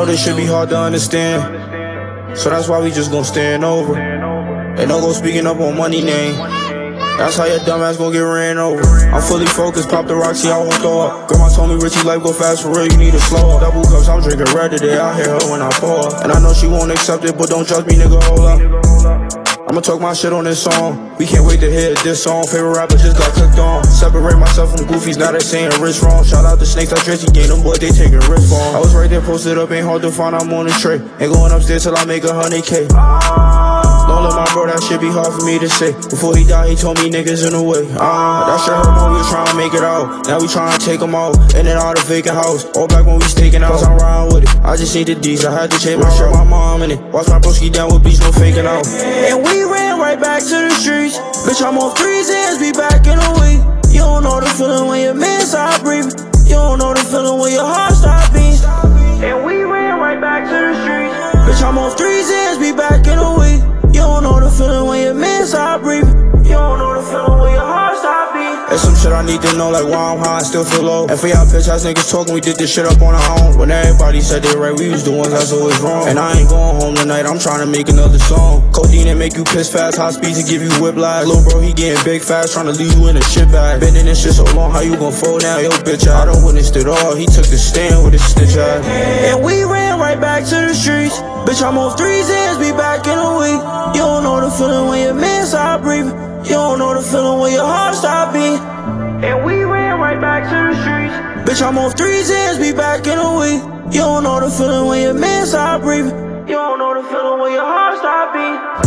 know this shit be hard to understand, so that's why we just gon' stand over. Ain't no go speaking up on money name. That's how your dumb ass gon' get ran over. I'm fully focused, pop the Roxy, I won't throw up. Grandma told me Richie life go fast for real, you need to slow up. Double cups, I'm drinking red today, I hear her when I pour up. And I know she won't accept it, but don't judge me, nigga, hold up. I'ma talk my shit on this song. We can't wait to hear this song. Favorite rapper just got clicked on. Separate myself from goofies, now they saying rich wrong. Shout out to Snakes, I Drizzy game, them boys, they taking risks on. I was right there, posted up, ain't hard to find, I'm on the tray. Ain't going upstairs till I make 100K. Don't let my bro, that shit be hard for me to say. Before he died, he told me niggas in the way. That shit hurt when we was trying to make it out. Now we trying to take them out, and then all the vacant house. All back when we staking out, cause I'm riding with it. I just need the D's, I had to change my shirt, my mom in it. Watch my broski down with beats, no faking out. And we ran right back to the streets. Bitch, I'm off 3 Zans, be back in a week. You don't know the feeling when your man stop breathing. You don't know the feeling when your heart stop beating. And we ran right back to the streets. Bitch, I'm off 3 Zans, be back in a week. You don't know the feeling when your man stop breathing. You don't know the feeling when your heart stop beating. There's some shit I need to know, like why I'm high and still feel low. And for y'all bitch ass niggas talking, we did this shit up on our own. When everybody said they right, we was the ones that's always wrong. And I ain't going home tonight, I'm trying to make another song. Codeine that make you piss fast, high speed to give you whiplash. Lil' bro, he getting big fast, trying to leave you in a shit bag. Been in this shit so long, how you gon' fold now? Yo bitch, I done witnessed it all. He took the stand with his stitch ass. And we ran right back to the streets. Bitch, I'm off 3 Zans, be back in a week. You don't know the feeling when your man stop breathing. You don't know the feeling when your heart stop beating. And we ran right back to the streets. Bitch, I'm off 3 Zans, be back in a week. You don't know the feeling when your man stop breathing. You don't know the feeling when your heart stop beating.